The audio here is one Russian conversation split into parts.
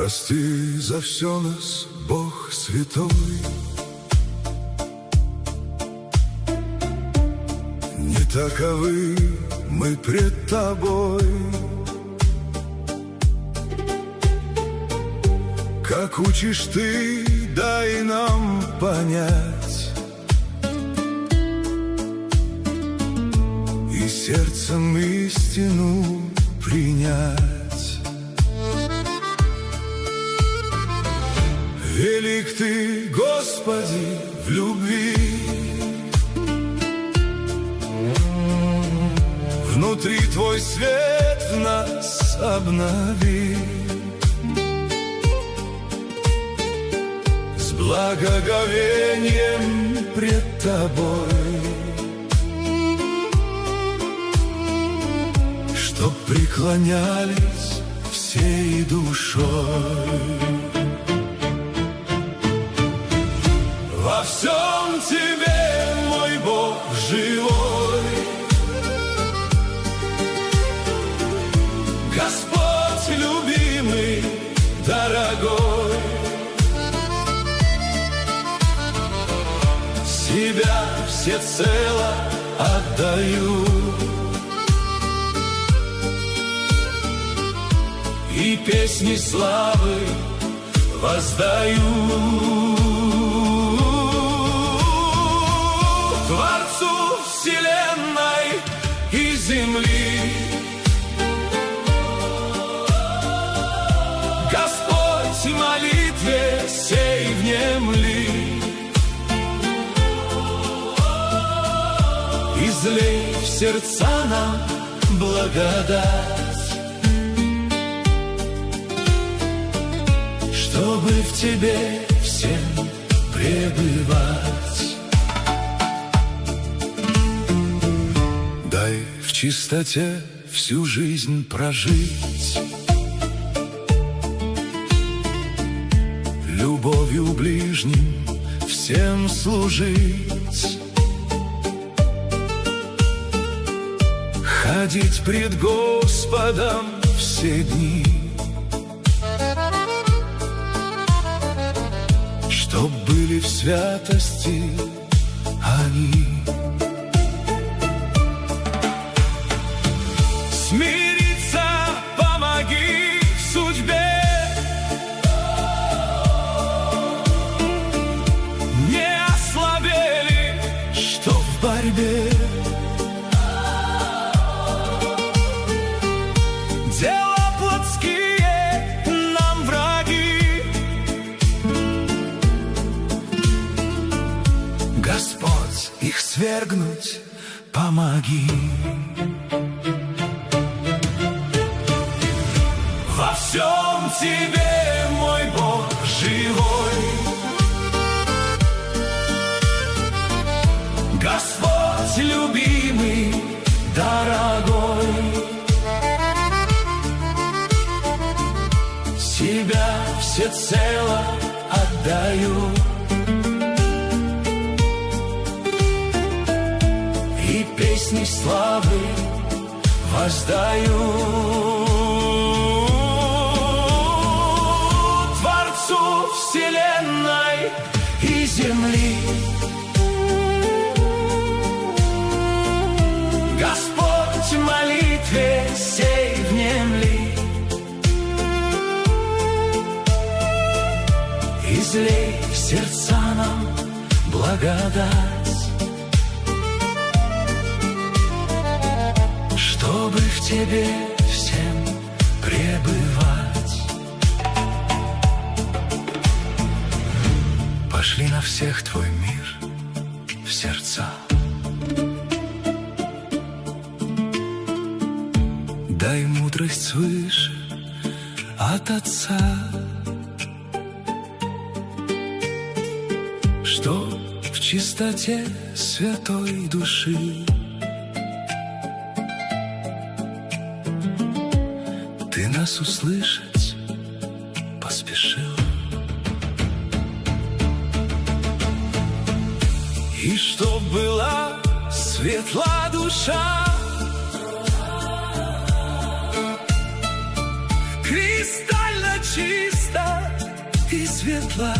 Прости за все нас, Бог святой. Не таковы мы пред Тобой, как учишь Ты, дай нам понять и сердцем истину принять. Велик Ты, Господи, в любви, внутри Твой свет в нас обнови. С благоговением пред Тобой, чтоб преклонялись всей душой. Во всем Тебе, мой Бог живой, Господь любимый, дорогой, себя всецело отдаю и песни славы воздаю Творцу вселенной и земли. Господь, молитве сей внемли, излей в сердца нам благодать, чтобы в Тебе всем пребывать. Дай в чистоте всю жизнь прожить, любовью ближним всем служить, ходить пред Господом все дни, чтоб были в святости они. Смириться помоги в судьбе, не ослабели, что в борьбе. Дела плотские нам враги, Господь, их свергнуть помоги. Во всем Тебе, мой Бог живой, Господь любимый, дорогой, себя всецело отдаю и песни славы воздаю Творцу вселенной и земли. Господь, молитве сей внемли, излей в сердца нам благодать, чтобы в Тебе всем пребывать. Пошли на всех Твой мир в сердца, дай мудрость свыше от Отца, что в чистоте святой души Ты нас услышать поспешил, и чтоб была светла душа, кристально чисто светла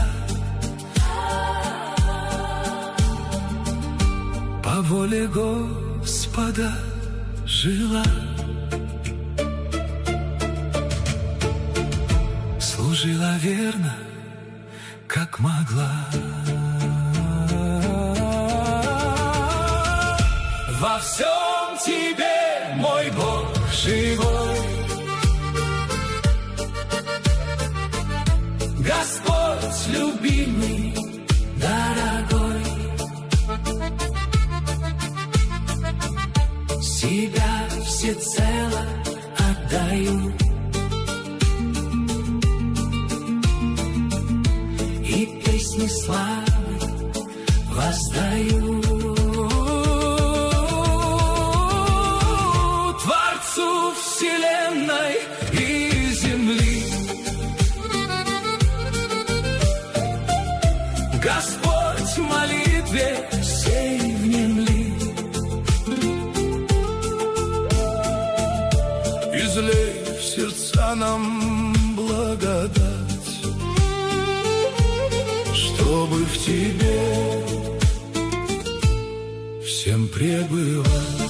по воле Господа жила, служила верно, как могла. Во всем тебе, мой Бог живой, Господь любимый, дорогой, себя всецело отдаю, и песни славы воздаю Творцу вселенной и земли. Господь в молитве сей внемли, излей в сердца нам благодать, чтобы в тебе всем пребывать.